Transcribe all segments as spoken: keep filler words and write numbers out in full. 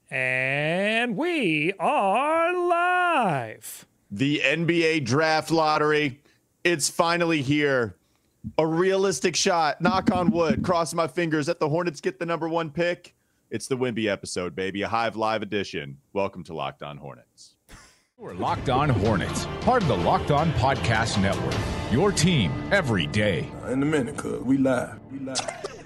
And we are live. The N B A Draft Lottery, it's finally here. A realistic shot, knock on wood, cross my fingers that the Hornets get the number one pick. It's the Wemby episode, baby, a Hive Live edition. Welcome to Locked On Hornets. We're Locked On Hornets, part of the Locked On Podcast Network, your team every day. In a minute, cuz we live. We live.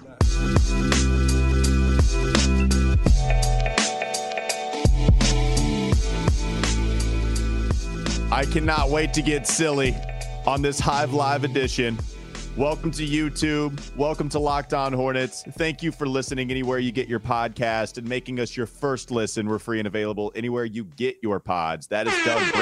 I cannot wait to get silly on this Hive Live edition. Welcome to YouTube. Welcome to Locked On Hornets. Thank you for listening anywhere you get your podcast and making us your first listen. We're free and available anywhere you get your pods. That is Doug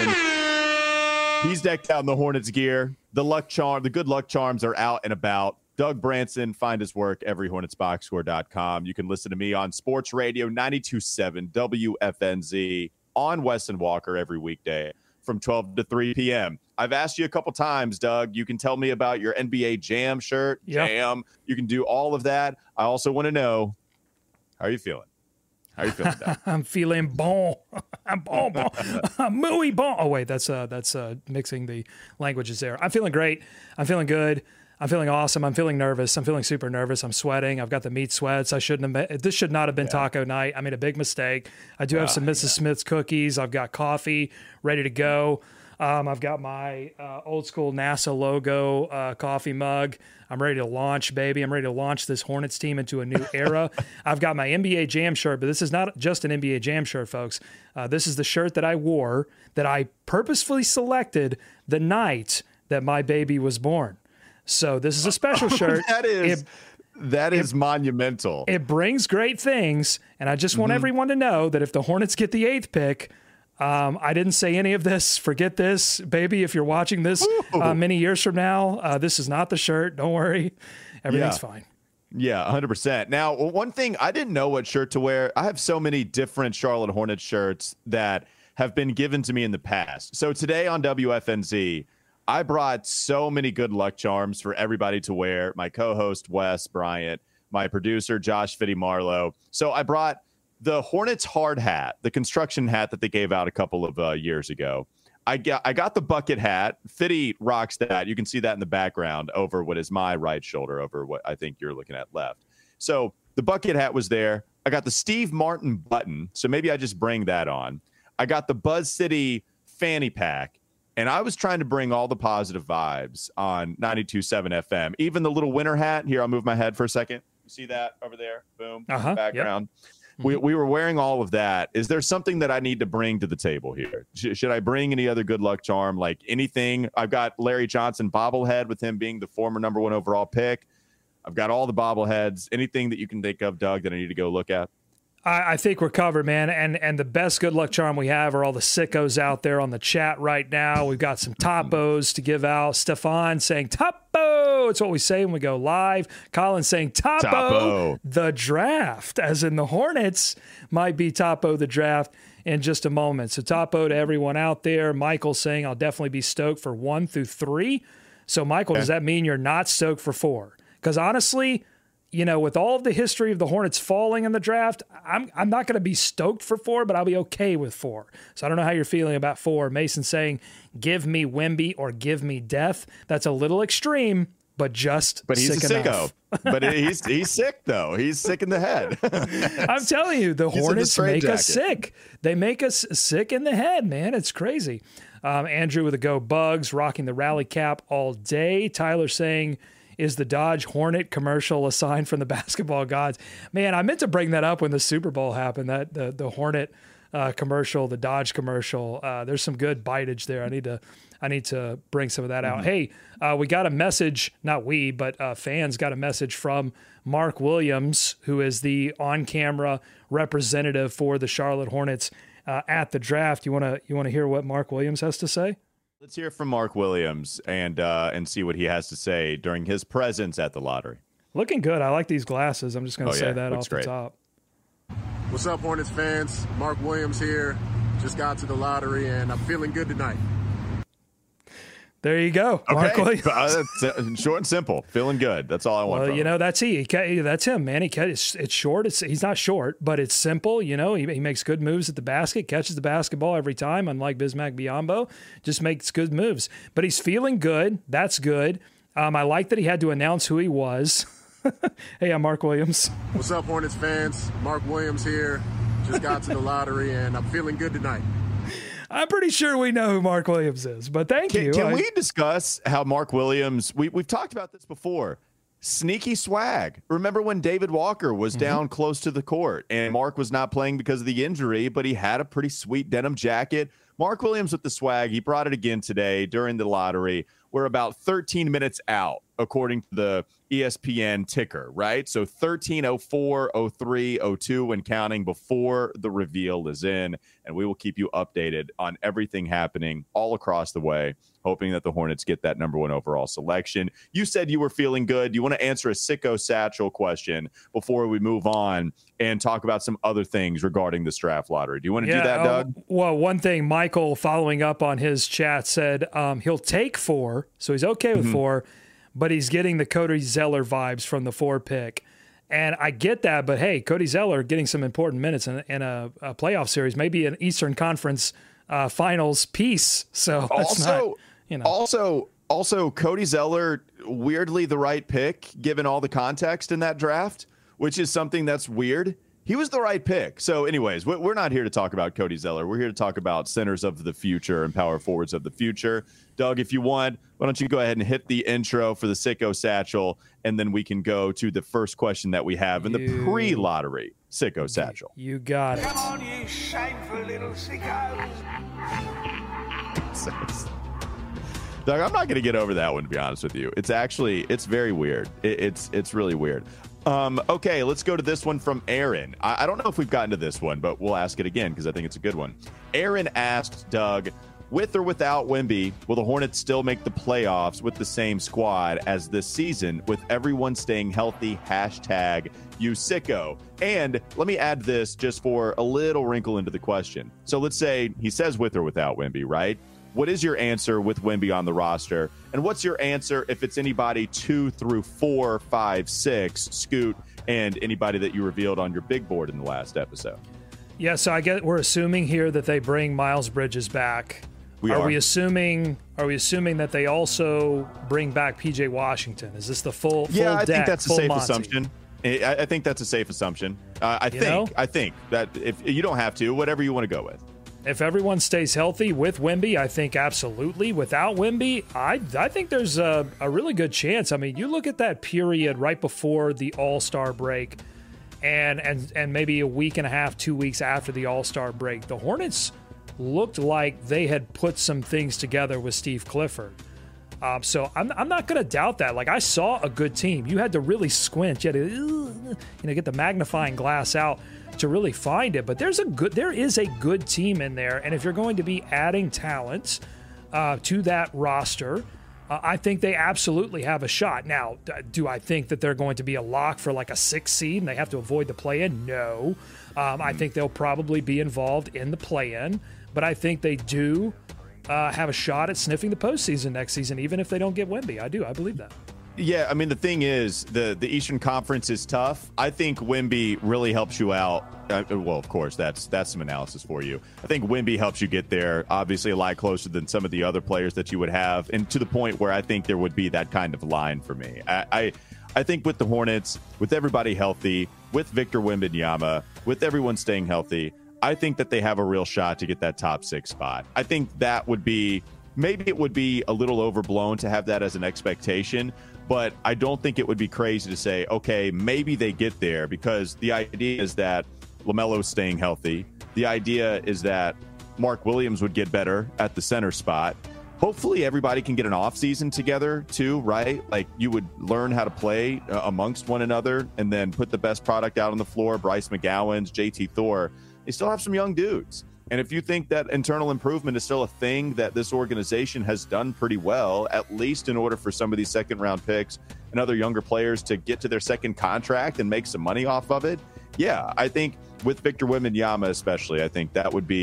Branson. He's decked out in the Hornets gear. The luck charm, the good luck charms are out and about. Doug Branson, find his work every hornets box score dot com. You can listen to me on Sports Radio ninety-two point seven W F N Z on Wes and Walker every weekday from twelve to three p.m. I've asked you a couple times, Doug. You can tell me about your N B A Jam shirt. Yep. Jam. You can do all of that. I also want to know, how are you feeling? How are you feeling, Doug? I'm feeling bon. I'm bon, bon. I'm muy bon. Oh, wait, that's uh, that's uh, mixing the languages there. I'm feeling great. I'm feeling good. I'm feeling awesome. I'm feeling nervous. I'm feeling super nervous. I'm sweating. I've got the meat sweats. I shouldn't have been, this should not have been yeah. taco night. I made a big mistake. I do have uh, some Missus Yeah. Smith's cookies. I've got coffee ready to go. Um, I've got my uh, old school NASA logo uh, coffee mug. I'm ready to launch, baby. I'm ready to launch this Hornets team into a new era. I've got my N B A Jam shirt, but this is not just an N B A Jam shirt, folks. Uh, this is the shirt that I wore that I purposefully selected the night that my baby was born. So this is a special shirt. that is it, that is it, monumental. It brings great things, and I just want mm-hmm. everyone to know that if the Hornets get the eighth pick, um, I didn't say any of this. Forget this, baby. If you're watching this uh, many years from now, uh, this is not the shirt. Don't worry. Everything's yeah. fine. Yeah, one hundred percent. Now, one thing, I didn't know what shirt to wear. I have so many different Charlotte Hornets shirts that have been given to me in the past. So today on W F N Z, I brought so many good luck charms for everybody to wear. My co-host, Wes Bryant, my producer, Josh Fitty Marlowe. So I brought the Hornets hard hat, the construction hat that they gave out a couple of uh, years ago. I got, I got the bucket hat. Fitty rocks that. You can see that in the background over what is my right shoulder, over what I think you're looking at left. So the bucket hat was there. I got the Steve Martin button. So maybe I just bring that on. I got the Buzz City fanny pack. And I was trying to bring all the positive vibes on ninety-two point seven F M. Even the little winter hat. Here, I'll move my head for a second. You see that over there? Boom. Uh-huh, background. Yep. We we were wearing all of that. Is there something that I need to bring to the table here? Sh- should I bring any other good luck charm? Like anything? I've got Larry Johnson bobblehead with him being the former number one overall pick. I've got all the bobbleheads. Anything that you can think of, Doug, that I need to go look at? I think we're covered, man. And and the best good luck charm we have are all the sickos out there on the chat right now. We've got some topos to give out. Stefan saying topo. It's what we say when we go live. Colin saying topo, Topo. The draft, as in the Hornets might be topo the draft in just a moment. So topo to everyone out there. Michael saying I'll definitely be stoked for one through three. So Michael, okay. Does that mean you're not stoked for four? Because honestly, you know, with all of the history of the Hornets falling in the draft, I'm I'm not going to be stoked for four, but I'll be okay with four. So I don't know how you're feeling about four. Mason saying, give me Wemby or give me death. That's a little extreme, but just But he's sick a enough. sicko. But he's he's sick, though. He's sick in the head. I'm telling you, the He's Hornets the make jacket. us sick. They make us sick in the head, man. It's crazy. Um, Andrew with a Go Bugs, rocking the rally cap all day. Tyler saying, is the Dodge Hornet commercial a sign from the basketball gods? Man, I meant to bring that up when the Super Bowl happened, that the, the Hornet uh, commercial, the Dodge commercial. Uh, there's some good bitage there. I need to I need to bring some of that out. Mm-hmm. Hey, uh, we got a message, not we, but uh, fans got a message from Mark Williams, who is the on-camera representative for the Charlotte Hornets uh, at the draft. You want to you want to hear what Mark Williams has to say? Let's hear from Mark Williams and uh, and see what he has to say during his presence at the lottery. Looking good. I like these glasses. I'm just going to oh, say yeah. that Looks off great. the top. What's up, Hornets fans? Mark Williams here. Just got to the lottery, and I'm feeling good tonight. There you go. Mark Okay. Williams. Uh, that's, uh, short and simple. Feeling good. That's all I want. Well, from you him. know, that's he. he ca- that's him, man. He ca- it's, it's short. It's he's not short, but it's simple. You know, he, he makes good moves at the basket, catches the basketball every time. Unlike Bismack Biyombo, just makes good moves. But he's feeling good. That's good. Um, I like that he had to announce who he was. Hey, I'm Mark Williams. What's up, Hornets fans? Mark Williams here. Just got to the lottery, and I'm feeling good tonight. I'm pretty sure we know who Mark Williams is, but thank Can, you. can I- we discuss how Mark Williams, we, we've talked about this before, sneaky swag. Remember when David Walker was mm-hmm. down close to the court and Mark was not playing because of the injury, but he had a pretty sweet denim jacket. Mark Williams with the swag, he brought it again today during the lottery. We're about thirteen minutes out, according to the E S P N ticker, right? So thirteen oh four, oh three, oh two when counting before the reveal is in. And we will keep you updated on everything happening all across the way, hoping that the Hornets get that number one overall selection. You said you were feeling good. You want to answer a Sicko Satchel question before we move on and talk about some other things regarding this draft lottery. Do you want to yeah, do that, uh, Doug? Well, one thing, Michael, following up on his chat, said um, he'll take four, so he's okay with mm-hmm. four, but he's getting the Cody Zeller vibes from the four pick. And I get that, but hey, Cody Zeller getting some important minutes in, in a, a playoff series, maybe an Eastern Conference uh, Finals piece. So also, not, you know. also, also, Cody Zeller, weirdly the right pick given all the context in that draft, which is something that's weird. He was the right pick. So, anyways, we're not here to talk about Cody Zeller. We're here to talk about centers of the future and power forwards of the future. Doug, if you want, why don't you go ahead and hit the intro for the Sicko Satchel, and then we can go to the first question that we have in you, the pre-lottery Sicko Satchel. You got it. Come on, you shameful little sickos. Doug, I'm not going to get over that one, to be honest with you. It's actually, it's very weird. It, it's it's really weird. Um, okay, let's go to this one from Aaron. I, I don't know if we've gotten to this one, but we'll ask it again because I think it's a good one. Aaron asked Doug, with or without Wemby, will the Hornets still make the playoffs with the same squad as this season with everyone staying healthy? Hashtag you sicko. And let me add this just for a little wrinkle into the question. So let's say he says with or without Wemby, right? What is your answer with Wemby on the roster? And what's your answer if it's anybody two through four, five, six, Scoot, and anybody that you revealed on your big board in the last episode? Yeah, so I get we're assuming here that they bring Miles Bridges back. We are, are we assuming are we assuming that they also bring back P J Washington? Is this the full, full Yeah, I deck, think that's a full safe Monty? assumption. I, I think that's a safe assumption. Uh, I You think know? I think that if you don't have to, whatever you want to go with. If everyone stays healthy with Wemby, I think absolutely. Without Wemby, I I think there's a, a really good chance. I mean, you look at that period right before the All-Star break and and and maybe a week and a half, two weeks after the All-Star break, the Hornets looked like they had put some things together with Steve Clifford. Um, so I'm I'm not going to doubt that. Like, I saw a good team. You had to really squint. You had to you know get the magnifying glass out to really find it, but there's a good there is a good team in there, and if you're going to be adding talent uh, to that roster, uh, I think they absolutely have a shot. Now, do I think that they're going to be a lock for like a six seed and they have to avoid the play-in? No. Um, I think they'll probably be involved in the play-in, but I think they do uh, have a shot at sniffing the postseason next season, even if they don't get Wemby. I do. I believe that. Yeah, I mean, the thing is, the, the Eastern Conference is tough. I think Wemby really helps you out. Uh, well, of course, that's that's some analysis for you. I think Wemby helps you get there, obviously, a lot closer than some of the other players that you would have, and to the point where I think there would be that kind of line for me. I I, I think with the Hornets, with everybody healthy, with Victor Wembanyama, with everyone staying healthy, I think that they have a real shot to get that top six spot. I think that would be, maybe it would be a little overblown to have that as an expectation, but I don't think it would be crazy to say, okay, maybe they get there, because the idea is that LaMelo's staying healthy. The idea is that Mark Williams would get better at the center spot. Hopefully everybody can get an offseason together too, right? Like, you would learn how to play uh, amongst one another and then put the best product out on the floor. Bryce McGowan's, J T Thor, they still have some young dudes. And if you think that internal improvement is still a thing that this organization has done pretty well, at least in order for some of these second round picks and other younger players to get to their second contract and make some money off of it, yeah, I think with Victor Wembanyama especially, I think that would be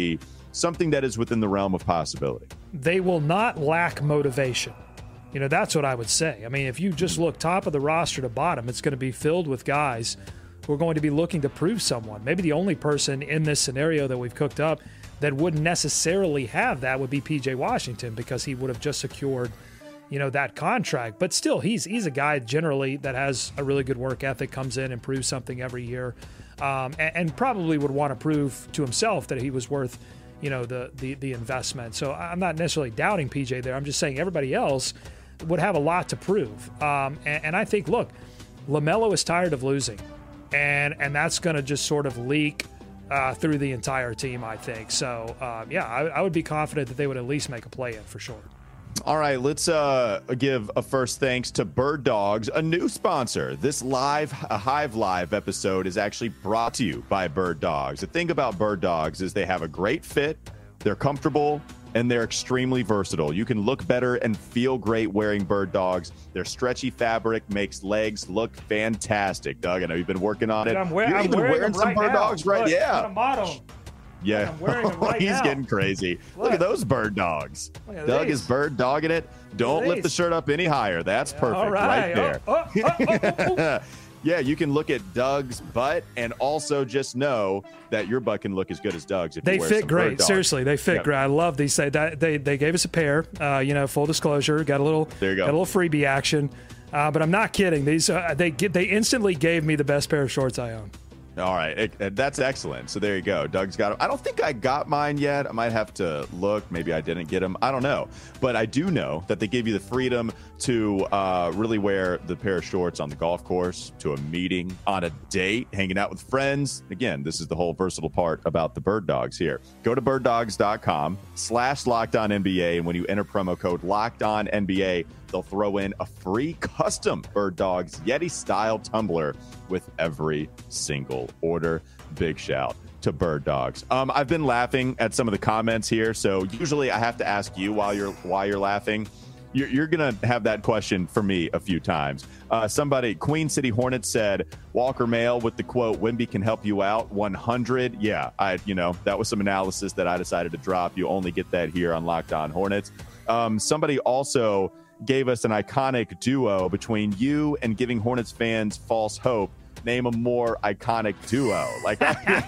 something that is within the realm of possibility. They will not lack motivation. You know, that's what I would say. I mean, if you just look top of the roster to bottom, it's going to be filled with guys who are going to be looking to prove someone. Maybe the only person in this scenario that we've cooked up that wouldn't necessarily have that would be P J Washington, because he would have just secured, you know, that contract. But still, he's he's a guy generally that has a really good work ethic, comes in and proves something every year, um, and, and probably would want to prove to himself that he was worth, you know, the, the the investment. So I'm not necessarily doubting P J there. I'm just saying everybody else would have a lot to prove. Um, and, and I think, look, LaMelo is tired of losing, and and that's going to just sort of leak uh, through the entire team, I think. So, um, yeah, I, I would be confident that they would at least make a play in for sure. All right, let's uh, give a first thanks to Bird Dogs, a new sponsor. This live, a Hive Live episode is actually brought to you by Bird Dogs. The thing about Bird Dogs is they have a great fit, they're comfortable, and they're extremely versatile. You can look better and feel great wearing Bird Dogs. Their stretchy fabric makes legs look fantastic. Doug, I know you've been working on it. I'm, wear- You're I'm even wearing, wearing some right Bird now. Dogs, right? Look, Yeah. I'm gonna model them. Yeah, I'm wearing them right he's now. getting crazy. Look. Look. at those Bird Dogs. Look at Doug these. is Bird Dogging it. Don't lift the these. shirt up any higher. That's perfect All right, right. there. Oh, oh, oh, oh, oh. Yeah, you can look at Doug's butt and also just know that your butt can look as good as Doug's if They you wear fit some Bird great. Dogs. Seriously, they fit Yep. great. I love these. They, they they gave us a pair. Uh, you know, full disclosure, got a little There you go. got a little freebie action. Uh, but I'm not kidding. These uh, they get they instantly gave me the best pair of shorts I own. All right, it, it- that's excellent. So there you go. Doug's got them. I don't think I got mine yet. I might have to look. Maybe I didn't get them. I don't know. But I do know that they give you the freedom to uh, really wear the pair of shorts on the golf course, to a meeting, on a date, hanging out with friends. Again, this is the whole versatile part about the Bird Dogs here. Go to birddogs.com slash locked on NBA. And when you enter promo code locked on N B A, they'll throw in a free custom Bird Dogs Yeti style tumbler with every single order. Big shout to Bird Dogs. Um, I've been laughing at some of the comments here, so usually I have to ask you while you're while you're laughing. You're, you're gonna have that question for me a few times. Uh, somebody, Queen City Hornets said Walker Mail with the quote, "Wemby can help you out." one hundred. Yeah, I you know that was some analysis that I decided to drop. You only get that here on Locked On Hornets. Um, somebody also gave us an iconic duo between you and giving Hornets fans false hope. Name a more iconic duo. Like,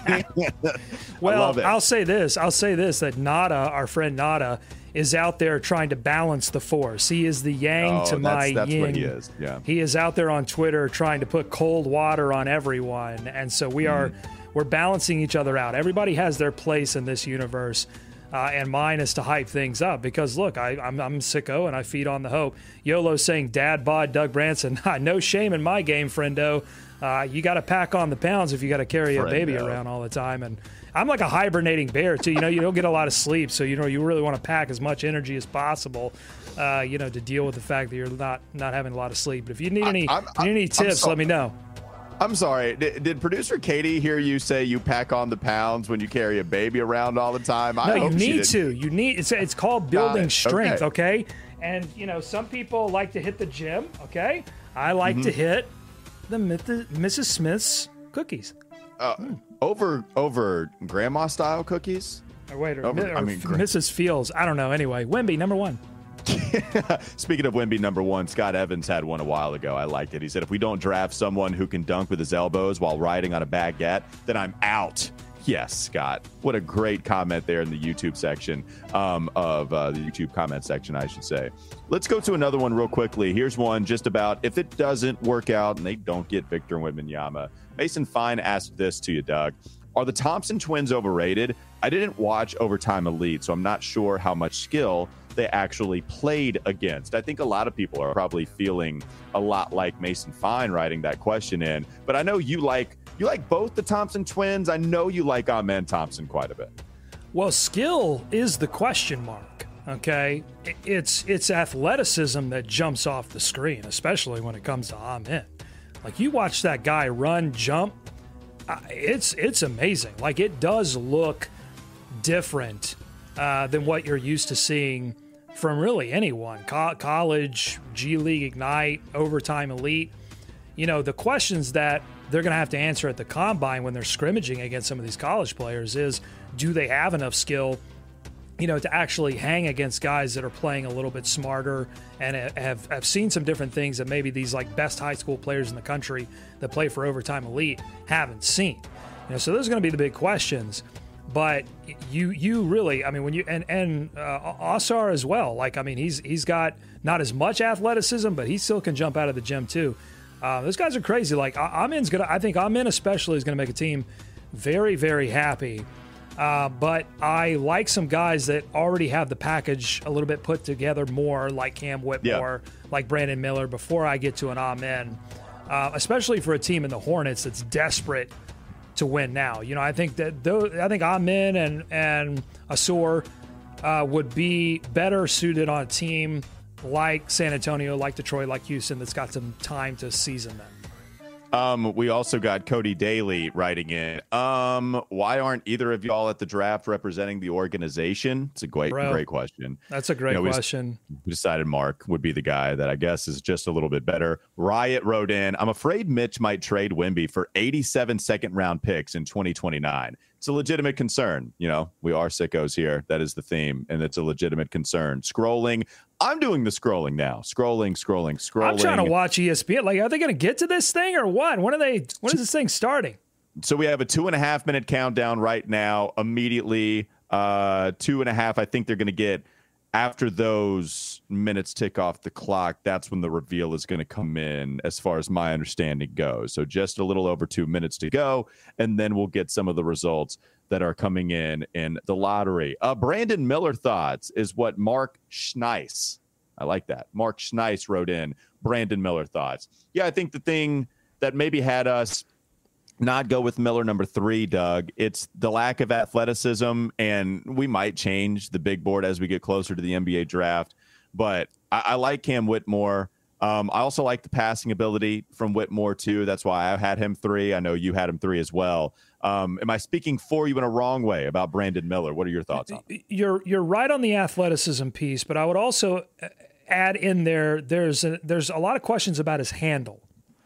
Well, I love it. I'll say this. I'll say this, that Nada, our friend Nada, is out there trying to balance the force. He is the yang Oh, to my that's- that's yin. what he is, yeah. He is out there on Twitter trying to put cold water on everyone. And so we are Mm-hmm. we're balancing each other out. Everybody has their place in this universe. Uh, and mine is to hype things up because, look, I, I'm, I'm sicko and I feed on the hope. YOLO saying, "Dad bod Doug Branson." No shame in my game, friendo. Uh, you got to pack on the pounds if you got to carry a baby Friendo. around all the time. And I'm like a hibernating bear, too. You know, you don't get a lot of sleep. So, you know, you really want to pack as much energy as possible, uh, you know, to deal with the fact that you're not, not having a lot of sleep. But if you need any, I'm- if you need any I'm tips, so- let me know. I'm sorry. Did, did producer Katie hear you say you pack on the pounds when you carry a baby around all the time? I No, you hope she need didn't. to. You need. It's it's called building it. strength. Okay. Okay. And you know, some people like to hit the gym. Okay. I like to hit the Myth- Missus Smith's cookies. Uh, over over grandma style cookies. Or wait, or, Over- or I mean, gra- Missus Fields. I don't know. Anyway, Wemby number one. Speaking of Wemby number one, Scott Evans had one a while ago. I liked it. He said, "If we don't draft someone who can dunk with his elbows while riding on a baguette, then I'm out." Yes, Scott. What a great comment there in the YouTube section um, of uh, the YouTube comment section, I should say. Let's go to another one real quickly. Here's one just about if it doesn't work out and they don't get Victor Wembanyama. Mason Fine asked this to you, Doug. Are the Thompson twins overrated? I didn't watch Overtime Elite, so I'm not sure how much skill they actually played against. I think a lot of people are probably feeling a lot like Mason Fine writing that question in. But I know you like you like both the Thompson twins. I know you like Amen Thompson quite a bit. Well, skill is the question mark. Okay, I- it's it's athleticism that jumps off the screen, especially when it comes to Amen. Like you watch that guy run, jump. Uh, it's it's amazing. Like it does look different uh, than what you're used to seeing from really anyone. Co- college, G League Ignite, Overtime Elite. You know, the questions that they're going to have to answer at the combine when they're scrimmaging against some of these college players is, do they have enough skill you know, to actually hang against guys that are playing a little bit smarter and have, have seen some different things that maybe these like best high school players in the country that play for Overtime Elite haven't seen. You know, so those are going to be the big questions. But you you really, I mean, when you and and uh, Ausar as well. Like, I mean, he's he's got not as much athleticism, but he still can jump out of the gym too. Uh, those guys are crazy. Like, Amin's gonna, I think Amin especially is going to make a team very very happy. Uh, but I like some guys that already have the package a little bit put together more, like Cam Whitmore, yeah. like Brandon Miller, before I get to an Amin, uh, especially for a team in the Hornets that's desperate to win now. You know, I think that those, I think Amin and, and Ausar uh, would be better suited on a team like San Antonio, like Detroit, like Houston, that's got some time to season them. Um, we also got Cody Daly writing in. Um, why aren't either of y'all at the draft representing the organization? It's a great, Bro, great question. That's a great you know, question. We decided Mark would be the guy that I guess is just a little bit better. Riot wrote in, I'm afraid Mitch might trade Wemby for eighty-seven second round picks in twenty twenty-nine. It's a legitimate concern. You know, we are sickos here. That is the theme, and it's a legitimate concern. Scrolling. I'm doing the scrolling now. Scrolling, scrolling, scrolling. I'm trying to watch E S P N. Like, are they going to get to this thing or what? When are they? When is this thing starting? So we have a two and a half minute countdown right now. Immediately, uh, two and a half. I think they're going to get after those minutes tick off the clock. That's when the reveal is going to come in, as far as my understanding goes. So just a little over two minutes to go, and then we'll get some of the results that are coming in in the lottery. Uh, Brandon Miller thoughts is what Mark Schneis. I like that. Mark Schneis wrote in Brandon Miller thoughts. Yeah, I think the thing that maybe had us not go with Miller number three, Doug, it's the lack of athleticism, and we might change the big board as we get closer to the N B A draft. But I, I like Cam Whitmore. Um, I also like the passing ability from Whitmore, too. That's why I had him three. I know you had him three as well. Um, am I speaking for you in a wrong way about Brandon Miller? What are your thoughts on it? You're, you're right on the athleticism piece, but I would also add in there, there's a, there's a lot of questions about his handle.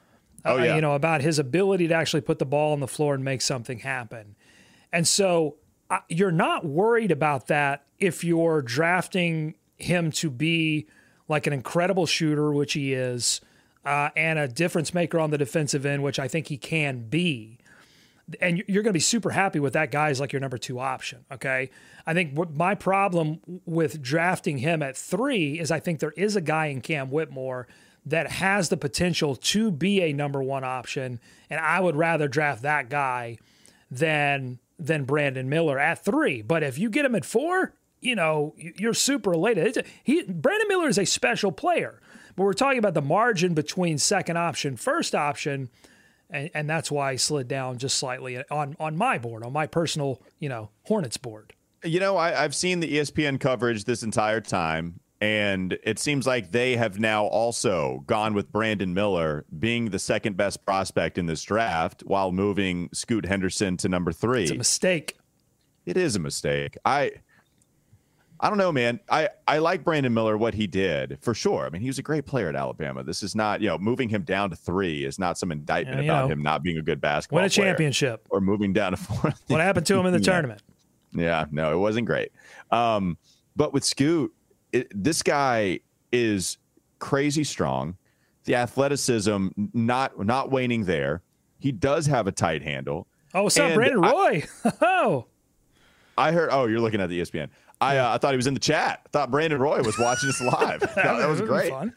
Oh, yeah. Uh, you know, about his ability to actually put the ball on the floor and make something happen. And so uh, you're not worried about that if you're drafting him to be like an incredible shooter, which he is, uh, and a difference maker on the defensive end, which I think he can be. And you're going to be super happy with that guy as like your number two option, okay? I think what my problem with drafting him at three is I think there is a guy in Cam Whitmore that has the potential to be a number one option, and I would rather draft that guy than than Brandon Miller at three. But if you get him at four, you know, you're super elated. It's a, he, Brandon Miller is a special player, but we're talking about the margin between second option, first option, and, and that's why I slid down just slightly on, on my board, on my personal, you know, Hornets board. You know, I, I've seen the E S P N coverage this entire time, and it seems like they have now also gone with Brandon Miller being the second best prospect in this draft while moving Scoot Henderson to number three. It's a mistake. It is a mistake. I I don't know, man. I, I like Brandon Miller, what he did, for sure. I mean, he was a great player at Alabama. This is not, you know, moving him down to three is not some indictment yeah, about know, him not being a good basketball player. Win a player championship. Or moving down to four. What happened to him in the yeah. tournament? Yeah, no, it wasn't great. Um, but with Scoot, it, this guy is crazy strong. The athleticism not not waning there. He does have a tight handle. Oh, what's up, Brandon Roy? Oh, I heard. Oh, you're looking at the E S P N. I uh, I thought he was in the chat. I thought Brandon Roy was watching us live. that, that was great. Fun.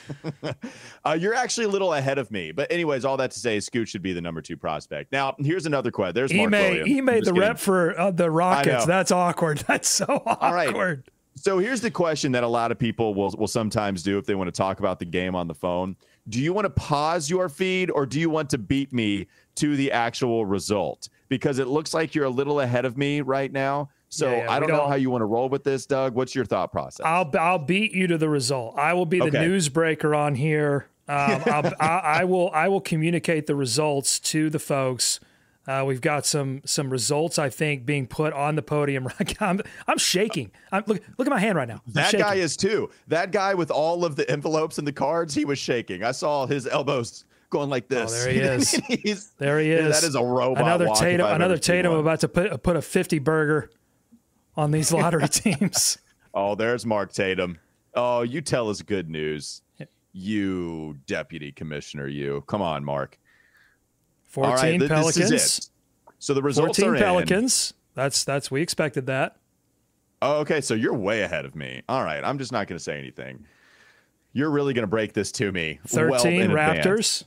uh, you're actually a little ahead of me. But anyways, all that to say, Scoot should be the number two prospect. Now, here's another question. There's Mark Ime, Williams. He made the kidding. rep for uh, the Rockets. That's awkward. That's so awkward. All right. So here's the question that a lot of people will will sometimes do if they want to talk about the game on the phone. Do you want to pause your feed or do you want to beat me to the actual result? Because it looks like you're a little ahead of me right now. So yeah, yeah, I don't, don't know how you want to roll with this, Doug. What's your thought process? I'll I'll beat you to the result. I will be the okay. newsbreaker on here. Um, I'll, I, I will I will communicate the results to the folks. Uh, we've got some some results, I think, being put on the podium. I'm, I'm shaking. I'm, look look at my hand right now. I'm that shaking. guy is too. That guy with all of the envelopes and the cards, he was shaking. I saw his elbows going like this. Oh, there he is. He's, there he is. That is a robot. Another walk Tatum. if I've Another ever seen Tatum one. about to put put a fifty burger on these lottery teams. Oh, there's Mark Tatum. Oh, you tell us good news. You deputy commissioner, you. Come on, Mark. fourteen All right, th- Pelicans. This is it. So the results fourteen are in. Pelicans. That's that's we expected that. Oh, okay, so you're way ahead of me. All right, I'm just not going to say anything. You're really going to break this to me. thirteen well Raptors. Advance.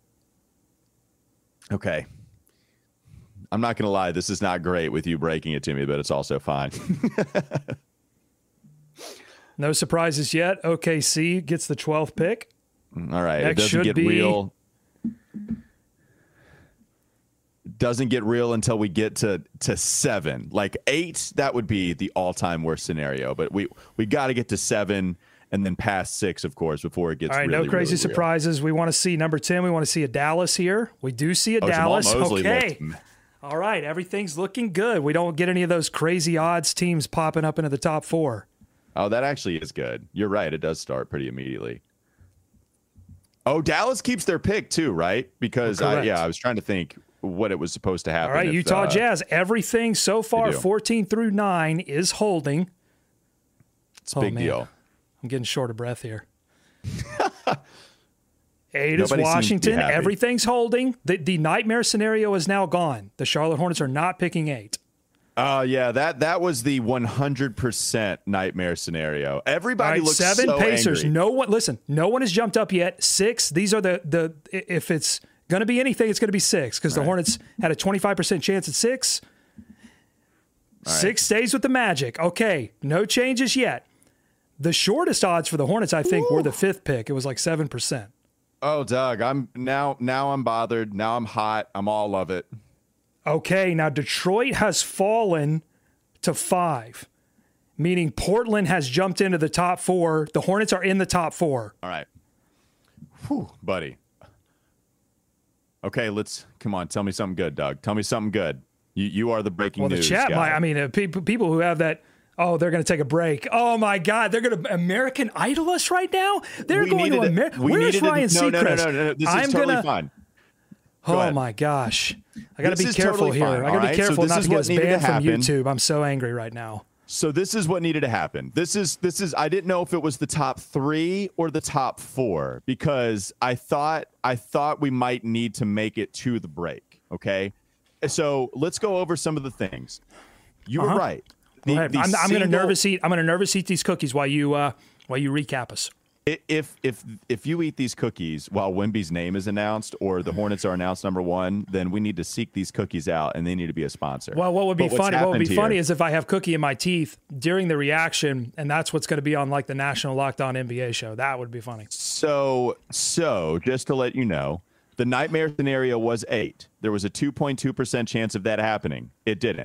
Okay. I'm not going to lie. This is not great with you breaking it to me, but it's also fine. No surprises yet. O K C gets the twelfth pick. All right. Next it doesn't should get be... real. Doesn't get real until we get to to seven. Like eight, that would be the all-time worst scenario. But we we got to get to seven and then past six, of course, before it gets. All right, really, no crazy really surprises. We want to see number ten. We want to see a Dallas here. We do see a oh, Dallas. Jamal Mosley Okay. looked... All right, everything's looking good. We don't get any of those crazy odds teams popping up into the top four. Oh, that actually is good. You're right. It does start pretty immediately. Oh, Dallas keeps their pick too, right? Because Oh, I, correct. yeah, I was trying to think what it was supposed to happen. All right, if, Utah uh, Jazz. Everything so far, do. fourteen through nine, is holding. It's a Oh, big man. deal. I'm getting short of breath here. Eight Nobody is seems to be Washington. happy. Everything's holding. The, the nightmare scenario is now gone. The Charlotte Hornets are not picking eight. Uh, yeah, that that was the one hundred percent nightmare scenario. All Everybody right, looks seven so Pacers. angry. No one. Listen, no one has jumped up yet. Six. These are the the. If it's going to be anything, it's going to be six because the Right. Hornets had a twenty-five percent chance at six. All right. Six stays with the Magic. Okay, no changes yet. The shortest odds for the Hornets, I think, were the fifth pick. It was like seven percent. Oh, Doug, I'm now now I'm bothered. Now I'm hot. I'm all of it. Okay, now Detroit has fallen to five, meaning Portland has jumped into the top four. The Hornets are in the top four. All right. Whew, buddy. Okay, let's come on. Tell me something good, Doug. Tell me something good. You you are the breaking Well, the news chat, guy. might, I mean, uh, people people who have that. Oh, they're going to take a break. Oh my God, they're going to American Idol us right now. They're We going to needed it. America. We Where's needed it. Ryan no, Seacrest? no, no, no, no. This is I'm totally gonna, fine. Go Oh ahead. my gosh, I got to This be is careful totally here. fine, I got to all be right? So careful this not is to get what us needed to banned from happen. YouTube. I'm so angry right now. So this is what needed to happen. This is this is I didn't know if it was the top three or the top four because I thought I thought we might need to make it to the break. Okay, so let's go over some of the things. You Uh-huh. were right. Go The- ahead. the I'm, I'm going to single- nervous eat. I'm going to nervous eat these cookies while you uh, while you recap us. I- If if if you eat these cookies while Wemby's name is announced or the Hornets are announced number one, then we need to seek these cookies out and they need to be a sponsor. Well, what would be But what's funny? What would be happened funny here- is if I have cookie in my teeth during the reaction, and that's what's going to be on like the National Locked On N B A show. That would be funny. So, so just to let you know, the nightmare scenario was eight. There was a two point two percent chance of that happening. It didn't.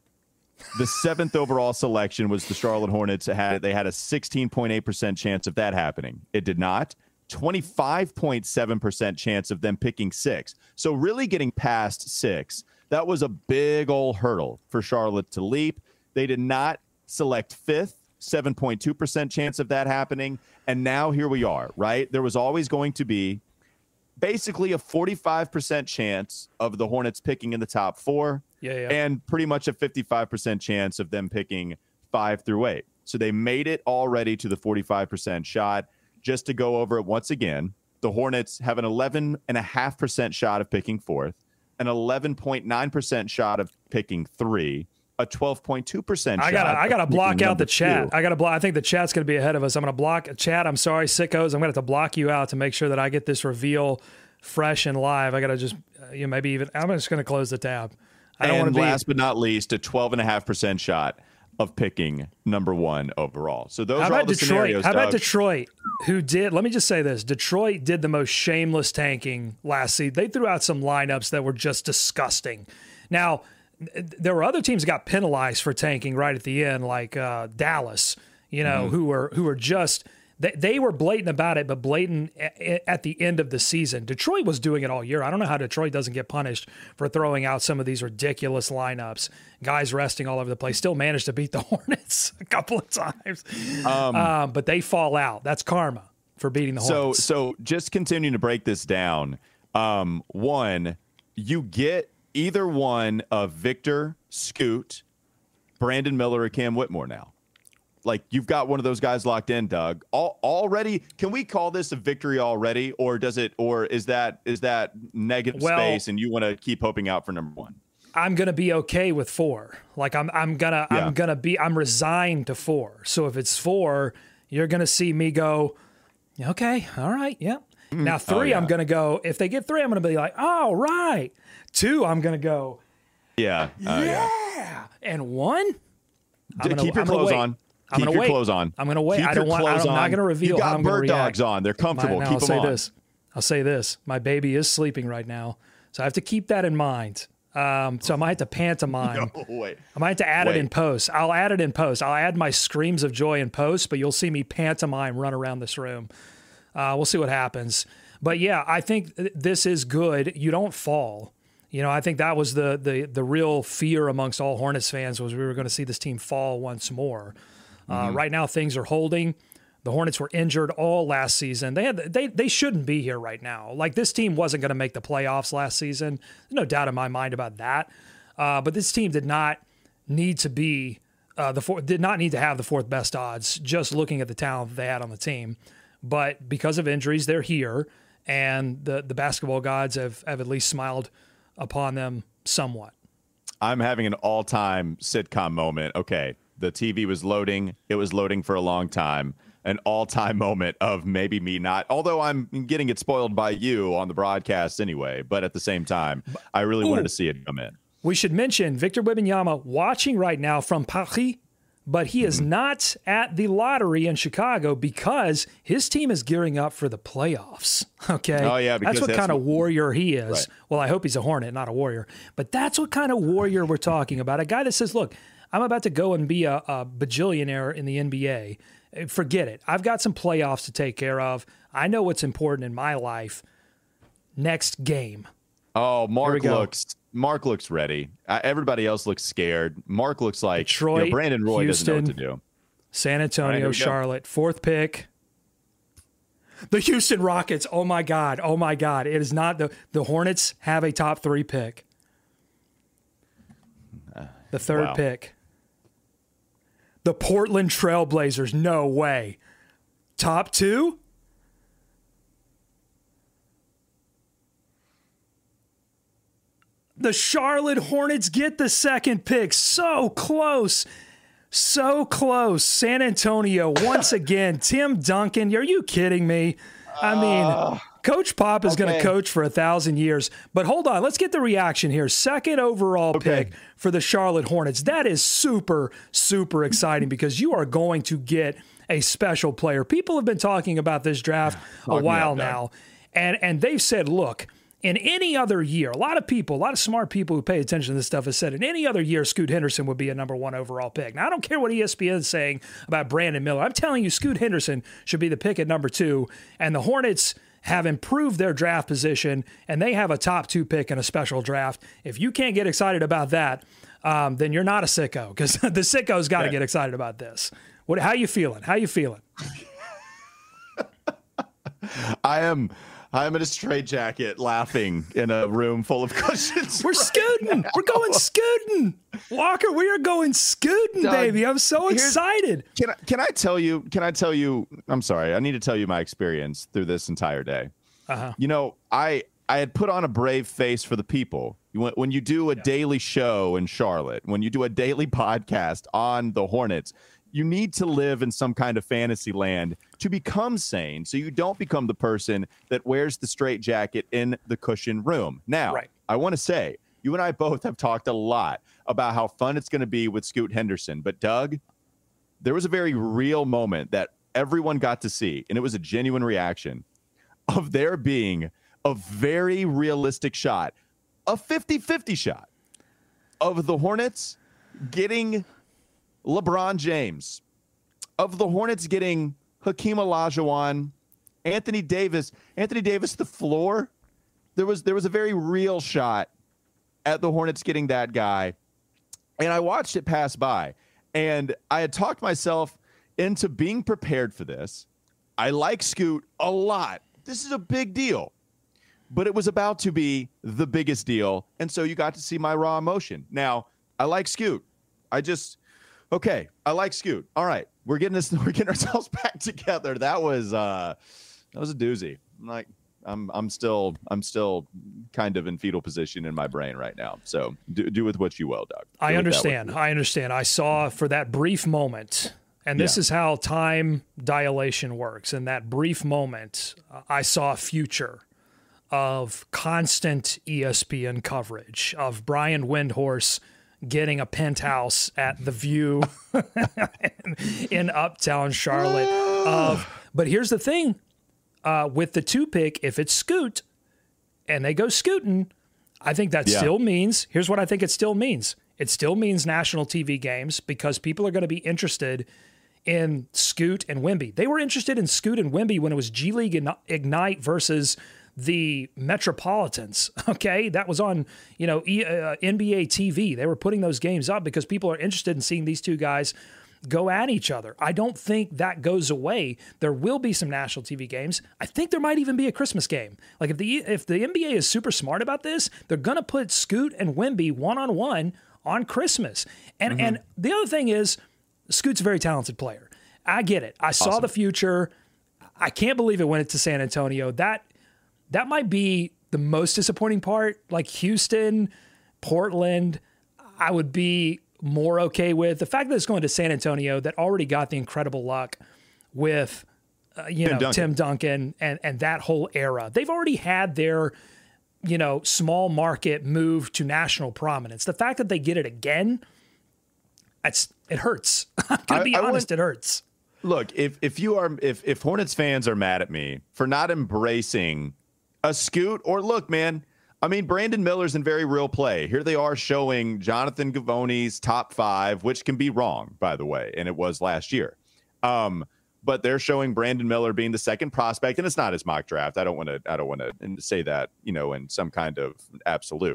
The seventh overall selection was the Charlotte Hornets. It had they had a sixteen point eight percent chance of that happening. It did not. twenty-five point seven percent chance of them picking six. So really getting past six, that was a big old hurdle for Charlotte to leap. They did not select fifth. seven point two percent chance of that happening. And now here we are, right? There was always going to be basically a forty-five percent chance of the Hornets picking in the top four. Yeah, yeah. And pretty much a fifty-five percent chance of them picking five through eight. So they made it already to the forty-five percent shot. Just to go over it once again, the Hornets have an eleven point five percent shot of picking fourth, an eleven point nine percent shot of picking three, a twelve point two percent shot. I gotta, I gotta of picking block out number the chat. two. I gotta block. I think the chat's gonna be ahead of us. I'm gonna block chat. I'm sorry, sickos. I'm gonna have to block you out to make sure that I get this reveal fresh and live. I gotta just, uh, you know, maybe even. I'm just gonna close the tab. I don't want And to be. last but not least, a twelve point five percent shot of picking number one overall. So those How are all about the Detroit? scenarios. How about Doug. Detroit, who did? Let me just say this: Detroit did the most shameless tanking last season. They threw out some lineups that were just disgusting. Now, th- there were other teams that got penalized for tanking right at the end, like uh, Dallas. You know, Mm-hmm. who were who were just. They, they were blatant about it, but blatant a- at the end of the season. Detroit was doing it all year. I don't know how Detroit doesn't get punished for throwing out some of these ridiculous lineups. Guys resting all over the place. Still managed to beat the Hornets a couple of times. Um, um, but they fall out. That's karma for beating the So, Hornets. so just continuing to break this down. Um, one, you get either one of Victor, Scoot, Brandon Miller or Cam Whitmore now. Like, you've got one of those guys locked in, Doug. All, already, can we call this a victory already, or does it, or is that is that negative well, space, and you want to keep hoping out for number one? I'm gonna be okay with four. Like, I'm I'm gonna yeah. I'm gonna be I'm resigned to four. So if it's four, you're gonna see me go, okay, all right, yeah. Mm-hmm. Now three, oh, yeah. I'm gonna go. If they get three, I'm gonna be like, all right. Two, I'm gonna go, yeah, uh, yeah. yeah. And one, I'm gonna, keep your I'm clothes on. I'm Keep gonna your wait. clothes on. I'm gonna wait. Keep I don't want. I'm not gonna reveal. You got how I'm bird gonna dogs on. They're comfortable. My, Keep I'll them say on. this. I'll say this. My baby is sleeping right now, so I have to keep that in mind. Um, so I might have to pantomime. No, wait. I might have to add wait. it in post. I'll add it in post. I'll add my screams of joy in post, but you'll see me pantomime run around this room. Uh, we'll see what happens. But yeah, I think th- this is good. You don't fall. You know, I think that was the the the real fear amongst all Hornets fans was we were going to see this team fall once more. Uh, mm-hmm. Right now, things are holding. The Hornets were injured all last season. They had they they shouldn't be here right now. Like, this team wasn't going to make the playoffs last season. There's no doubt in my mind about that. Uh, but this team did not need to be uh, the four, did not need to have the fourth best odds. Just looking at the talent that they had on the team, but because of injuries, they're here, and the the basketball gods have have at least smiled upon them somewhat. I'm having an all-time sitcom moment. Okay, the T V was loading. It was loading for a long time. An all-time moment of maybe me not, although I'm getting it spoiled by you on the broadcast anyway, but at the same time, I really Ooh, wanted to see it come in. We should mention Victor Wembanyama watching right now from Paris, but he is mm-hmm. not at the lottery in Chicago because his team is gearing up for the playoffs. Okay. Oh, yeah. That's what that's kind of warrior he is. Right. Well, I hope he's a Hornet, not a warrior, but that's what kind of warrior we're talking about. A guy that says, look, I'm about to go and be a, a bajillionaire in the N B A. Forget it. I've got some playoffs to take care of. I know what's important in my life. Next game. Oh, Mark looks Mark looks ready. Uh, everybody else looks scared. Mark looks like Detroit, you know, Brandon Roy Houston, doesn't know what to do. San Antonio, right, Charlotte, fourth pick. The Houston Rockets. Oh my God. Oh my God. It is not the the Hornets have a top three pick. The third wow. pick. The Portland Trailblazers. No way. Top two? The Charlotte Hornets get the second pick. So close. So close. San Antonio, once again. Tim Duncan. Are you kidding me? I mean, uh, Coach Pop is okay. going to coach for a thousand years. But hold on. Let's get the reaction here. Second overall okay. pick for the Charlotte Hornets. That is super, super exciting because you are going to get a special player. People have been talking about this draft a while now. And, and they've said, look, in any other year, a lot of people, a lot of smart people who pay attention to this stuff have said in any other year, Scoot Henderson would be a number one overall pick. Now, I don't care what E S P N is saying about Brandon Miller. I'm telling you, Scoot Henderson should be the pick at number two. And the Hornets have improved their draft position, and they have a top two pick in a special draft. If you can't get excited about that, um, then you're not a sicko, because the sicko's got to get excited about this. What? How you feeling? How you feeling? I am... I'm in a straitjacket laughing in a room full of cushions. We're scooting. We're going scooting. Walker, we are going scooting, Doug, baby. I'm so excited. Can I, can I tell you, can I tell you, I'm sorry. I need to tell you my experience through this entire day. Uh-huh. You know, I, I had put on a brave face for the people. When, when you do a yeah. daily show in Charlotte, when you do a daily podcast on the Hornets, you need to live in some kind of fantasy land to become sane, so you don't become the person that wears the straitjacket in the cushion room. Now, right. I want to say, you and I both have talked a lot about how fun it's going to be with Scoot Henderson, but Doug, there was a very real moment that everyone got to see, and it was a genuine reaction of there being a very realistic shot, a fifty-fifty shot of the Hornets getting LeBron James, of the Hornets getting Hakeem Olajuwon, Anthony Davis, Anthony Davis, the floor. There was there was a very real shot at the Hornets getting that guy, and I watched it pass by, and I had talked myself into being prepared for this. I like Scoot a lot. This is a big deal, but it was about to be the biggest deal, and so you got to see my raw emotion. Now, I like Scoot. I just Okay, I like Scoot. All right, we're getting this. We're getting ourselves back together. That was uh, that was a doozy. I'm like, I'm I'm still I'm still kind of in fetal position in my brain right now. So do do with what you will, Doug. Do I understand. I understand. I saw for that brief moment, and this yeah. is how time dilation works. In that brief moment, uh, I saw a future of constant E S P N coverage of Brian Windhorse getting a penthouse at The View in Uptown Charlotte. Uh, but here's the thing. Uh, with the two pick, if it's Scoot and they go scooting, I think that yeah. still means, here's what I think it still means. It still means national T V games because people are going to be interested in Scoot and Wemby. They were interested in Scoot and Wemby when it was G League Ignite versus the Metropolitans, okay? That was on, you know, e, uh, N B A T V. They were putting those games up because people are interested in seeing these two guys go at each other. I don't think that goes away. There will be some national T V games. I think there might even be a Christmas game. Like if the if the N B A is super smart about this, they're going to put Scoot and Wemby one-on-one on Christmas. And mm-hmm. and the other thing is, Scoot's a very talented player. I get it. I saw awesome. the future. I can't believe it went to San Antonio. That That might be the most disappointing part. Like Houston, Portland, I would be more okay with. The fact that it's going to San Antonio that already got the incredible luck with, uh, you Tim know, Duncan. Tim Duncan and, and that whole era. They've already had their, you know, small market move to national prominence. The fact that they get it again, it's, it hurts. I'm going to be I, I honest, went, it hurts. Look, if, if you are, if, if Hornets fans are mad at me for not embracing a Scoot, or look, man, I mean, Brandon Miller's in very real play. Here they are showing Jonathan Givony's top five, which can be wrong, by the way, and it was last year. Um, but they're showing Brandon Miller being the second prospect, and it's not his mock draft. I don't want to. I don't want to say that, you know, in some kind of absolute.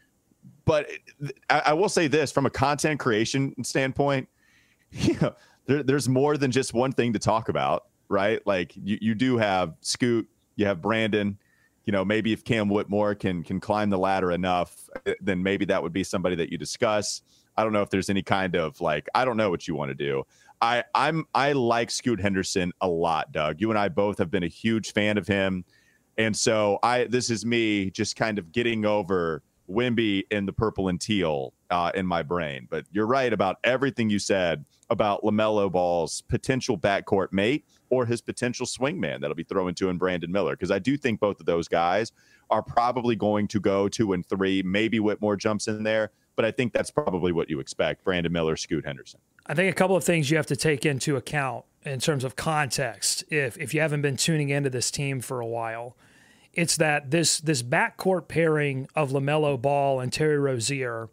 But I, I will say this from a content creation standpoint. You know, there, there's more than just one thing to talk about, right? Like you, you do have Scoot, you have Brandon. You know, maybe if Cam Whitmore can can climb the ladder enough, then maybe that would be somebody that you discuss. I don't know if there's any kind of like, I don't know what you want to do. I I'm I like Scoot Henderson a lot, Doug. You and I both have been a huge fan of him. And so I this is me just kind of getting over Wemby in the purple and teal uh, in my brain. But you're right about everything you said about LaMelo Ball's potential backcourt mate or his potential swingman that'll be thrown to in Brandon Miller. Because I do think both of those guys are probably going to go two and three. Maybe Whitmore jumps in there, but I think that's probably what you expect, Brandon Miller, Scoot Henderson. I think a couple of things you have to take into account in terms of context, if if you haven't been tuning into this team for a while, it's that this this backcourt pairing of LaMelo Ball and Terry Rozier,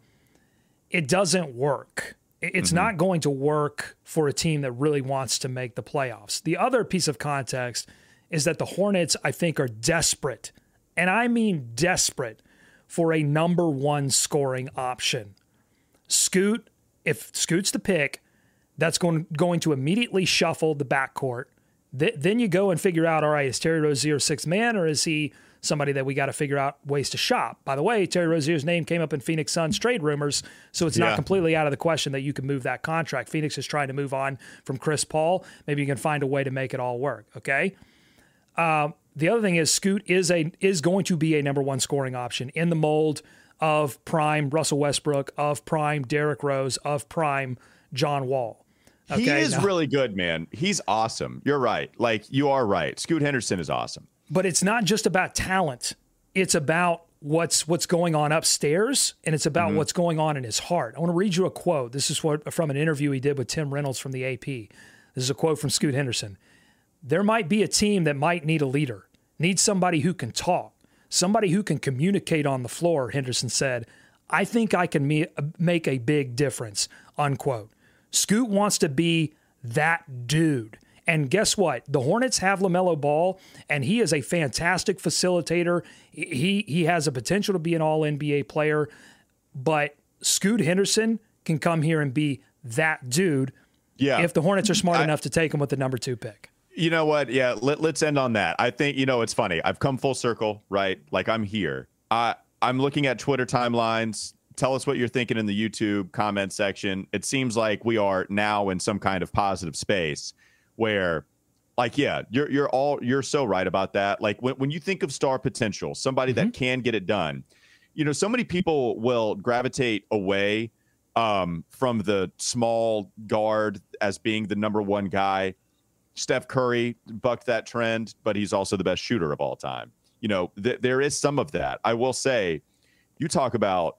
it doesn't work. It's mm-hmm. not going to work for a team that really wants to make the playoffs. The other piece of context is that the Hornets, I think, are desperate, and I mean desperate, for a number one scoring option. Scoot, if Scoot's the pick, that's going, going to immediately shuffle the backcourt. Th- then you go and figure out, all right, is Terry Rozier sixth man, or is he somebody that we got to figure out ways to shop? By the way, Terry Rozier's name came up in Phoenix Suns trade rumors, so it's not yeah. completely out of the question that you can move that contract. Phoenix is trying to move on from Chris Paul. Maybe you can find a way to make it all work, okay? Uh, the other thing is Scoot is a is going to be a number one scoring option in the mold of prime Russell Westbrook, of prime Derrick Rose, of prime John Wall. Okay, he is now, really good, man. He's awesome. You're right. Like, you are right. Scoot Henderson is awesome. But it's not just about talent. It's about what's what's going on upstairs, and it's about mm-hmm. what's going on in his heart. I want to read you a quote. This is what, from an interview he did with Tim Reynolds from the A P. This is a quote from Scoot Henderson. There might be a team that might need a leader, need somebody who can talk, somebody who can communicate on the floor, Henderson said. I think I can me- make a big difference, unquote. Scoot wants to be that dude. And guess what? The Hornets have LaMelo Ball, and he is a fantastic facilitator. He he has a potential to be an all N B A player, but Scoot Henderson can come here and be that dude yeah. if the Hornets are smart I, enough to take him with the number two pick. You know what? Yeah, let, let's end on that. I think, you know, it's funny. I've come full circle, right? Like, I'm here. I, I'm looking at Twitter timelines tell us what you're thinking in the YouTube comment section. It seems like we are now in some kind of positive space where, like, yeah, you're you're all you're so right about that. Like when, when you think of star potential, somebody mm-hmm. that can get it done, you know, so many people will gravitate away um, from the small guard as being the number one guy. Steph Curry bucked that trend, but he's also the best shooter of all time. You know, th- there is some of that. I will say, you talk about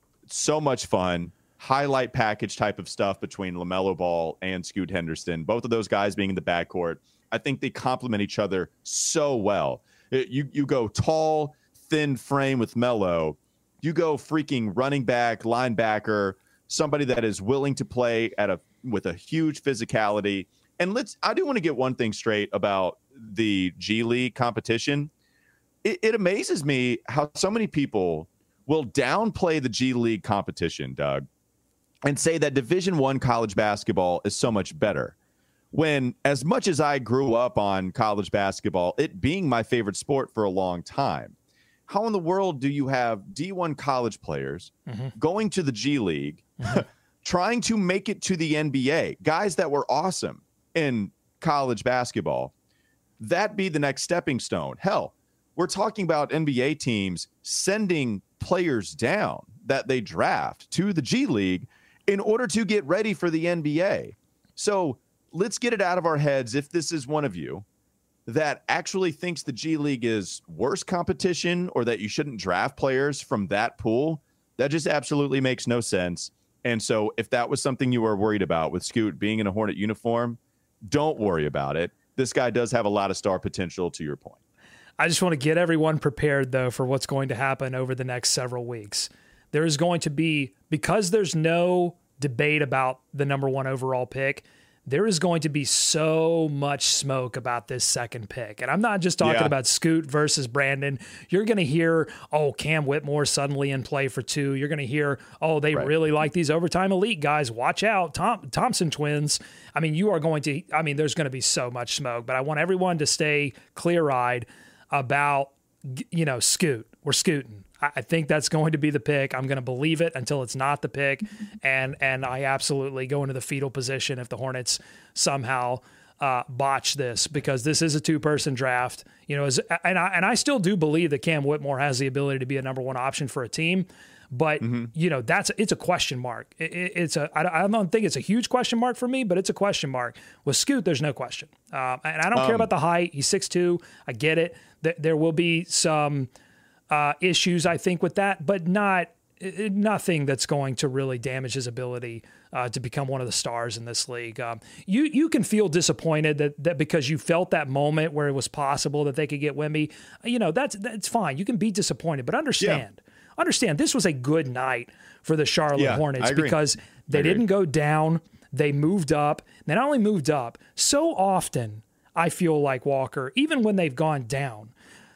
so much fun, highlight package type of stuff between LaMelo Ball and Scoot Henderson, both of those guys being in the backcourt. I think they complement each other so well. It, you you go tall, thin frame with Melo. You go freaking running back, linebacker, somebody that is willing to play at a with a huge physicality. And let's I do want to get one thing straight about the G League competition. It, it amazes me how so many people will downplay the G League competition, Doug, and say that Division One college basketball is so much better. When, as much as I grew up on college basketball, it being my favorite sport for a long time, how in the world do you have D one college players mm-hmm. going to the G League, mm-hmm. trying to make it to the N B A, guys that were awesome in college basketball, that be the next stepping stone? Hell, we're talking about N B A teams sending players down that they draft to the G League in order to get ready for the N B A. So let's get it out of our heads, if this is one of you that actually thinks the G League is worse competition or that you shouldn't draft players from that pool. That just absolutely makes no sense. And so if that was something you were worried about with Scoot being in a Hornet uniform, don't worry about it. This guy does have a lot of star potential, to your point. I just want to get everyone prepared, though, for what's going to happen over the next several weeks. There is going to be, because there's no debate about the number one overall pick, there is going to be so much smoke about this second pick. And I'm not just talking yeah. about Scoot versus Brandon. You're going to hear, oh, Cam Whitmore suddenly in play for two. You're going to hear, oh, they right. really like these overtime elite guys. Watch out, Tom, Thompson twins. I mean, you are going to, I mean, there's going to be so much smoke, but I want everyone to stay clear-eyed about, you know, Scoot. We're scooting. I think that's going to be the pick. I'm going to believe it until it's not the pick. And and I absolutely go into the fetal position if the Hornets somehow uh, botch this, because this is a two-person draft. You know, as, and I and I still do believe that Cam Whitmore has the ability to be a number one option for a team. But, mm-hmm. you know, that's it's a question mark. It, it, it's a I, I don't think it's a huge question mark for me, but it's a question mark. With Scoot, there's no question. Uh, and I don't um, care about the height. He's six two. I get it. There, there will be some uh, issues, I think, with that, but not nothing that's going to really damage his ability uh, to become one of the stars in this league. Um, you you can feel disappointed that that because you felt that moment where it was possible that they could get Wemby. You know, that's that's fine. You can be disappointed, but understand. Yeah. Understand, this was a good night for the Charlotte yeah, Hornets because they didn't go down. They moved up. They not only moved up, so often I feel like, Walker, even when they've gone down,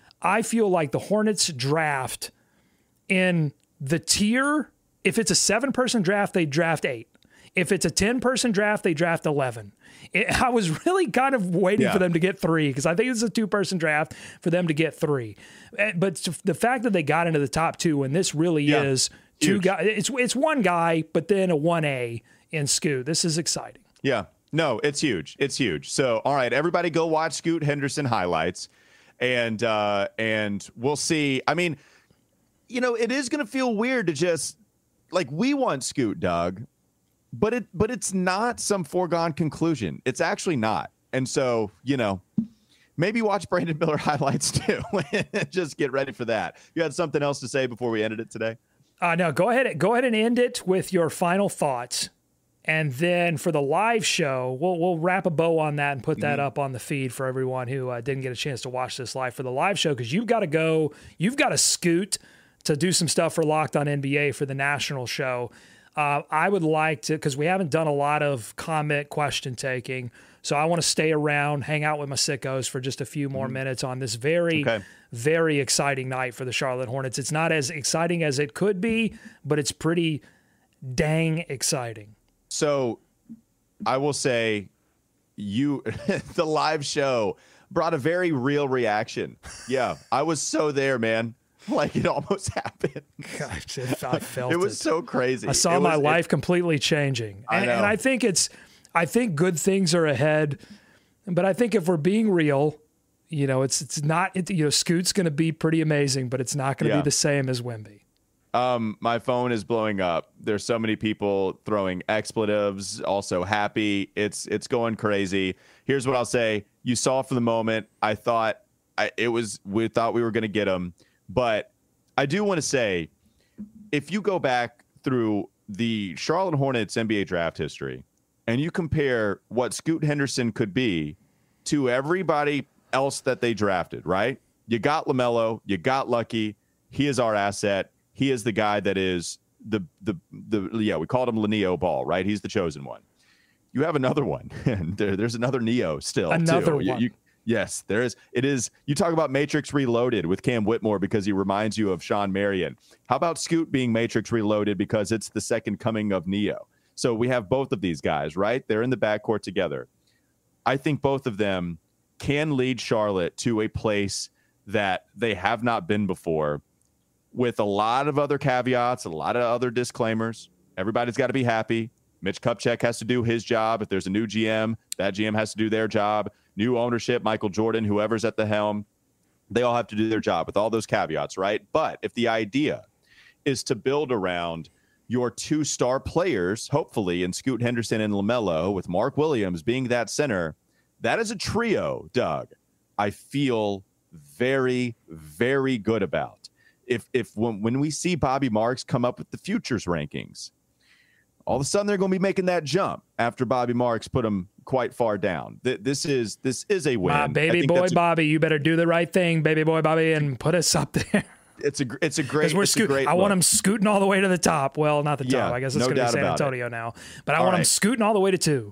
I feel like the Hornets draft in the tier, if it's a seven-person draft, they draft eight. If it's a ten-person draft, they draft eleven. It, I was really kind of waiting yeah. for them to get three because I think it's a two-person draft for them to get three. But the fact that they got into the top two, and this really yeah. is two Huge. guys, it's it's one guy, but then a one A in Scoot. This is exciting. Yeah, no, it's huge. It's huge. So, all right, everybody, go watch Scoot Henderson highlights, and uh, and we'll see. I mean, you know, it is going to feel weird to just like we want Scoot, Doug. But it, but it's not some foregone conclusion. It's actually not. And so, you know, maybe watch Brandon Miller highlights too. Just get ready for that. You had something else to say before we ended it today? Uh, no, go ahead. Go ahead and end it with your final thoughts. And then for the live show, we'll we'll wrap a bow on that and put that mm-hmm. up on the feed for everyone who uh, didn't get a chance to watch this live for the live show, because you've got to go. You've got to scoot to do some stuff for Locked On N B A for the national show. Uh, I would like to, because we haven't done a lot of comment question taking, so I want to stay around, hang out with my sickos for just a few more mm-hmm. minutes on this very, okay. very exciting night for the Charlotte Hornets. It's not as exciting as it could be, but it's pretty dang exciting. So I will say you, the live show brought a very real reaction. Yeah, I was so there, man. Like it almost happened. Gosh, it, I felt it was it. so crazy. I saw it my was, life it, completely changing. I And, know. and I think it's, I think good things are ahead. But I think if we're being real, you know, it's it's not, it, you know, Scoot's going to be pretty amazing, but it's not going to Yeah. be the same as Wemby. Um, my phone is blowing up. There's so many people throwing expletives, also happy. It's it's going crazy. Here's what I'll say. You saw for the moment. I thought I, it was, we thought we were going to get him. But I do want to say, if you go back through the Charlotte Hornets N B A draft history and you compare what Scoot Henderson could be to everybody else that they drafted, right? You got LaMelo, you got Lucky. He is our asset. He is the guy that is the, the, the, yeah, we called him Laneo Ball, right? He's the chosen one. You have another one. there, there's another Neo still. Another too. one. You, you, yes, there is. It is. You talk about Matrix Reloaded with Cam Whitmore because he reminds you of Sean Marion. How about Scoot being Matrix Reloaded because it's the second coming of Neo? So we have both of these guys, right? They're in the backcourt together. I think both of them can lead Charlotte to a place that they have not been before, with a lot of other caveats, a lot of other disclaimers. Everybody's got to be happy. Mitch Kupchak has to do his job. If there's a new G M, that G M has to do their job. New ownership, Michael Jordan, whoever's at the helm, they all have to do their job with all those caveats, right? But if the idea is to build around your two star players, hopefully, in Scoot Henderson and LaMelo, with Mark Williams being that center, that is a trio, Doug, I feel very, very good about. If if when, when we see Bobby Marks come up with the futures rankings, all of a sudden they're going to be making that jump after Bobby Marks put them quite far down. Th- this is this is a win. My baby boy a, Bobby, you better do the right thing, baby boy Bobby, and put us up there. It's a it's a great. We're it's scoot- a great I look. want him scooting all the way to the top. Well, not the top. Yeah, I guess it's no going to be doubt San about Antonio it. now. But I All want him right. scooting all the way to two.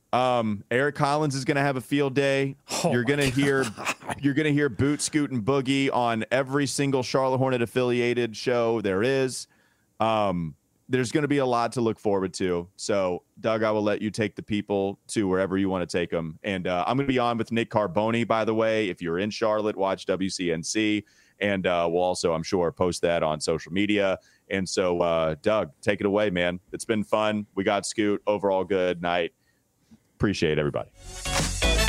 Um, Eric Collins is going to have a field day. Oh you're going to my hear you're going to hear Boot, Scoot, and Boogie on every single Charlotte Hornet affiliated show there is. Um, there's going to be a lot to look forward to. So, Doug, I will let you take the people to wherever you want to take them. And uh, I'm going to be on with Nick Carboni, by the way. If you're in Charlotte, watch W C N C. And uh, we'll also, I'm sure, post that on social media. And so, uh, Doug, take it away, man. It's been fun. We got Scoot. Overall good night. Appreciate everybody.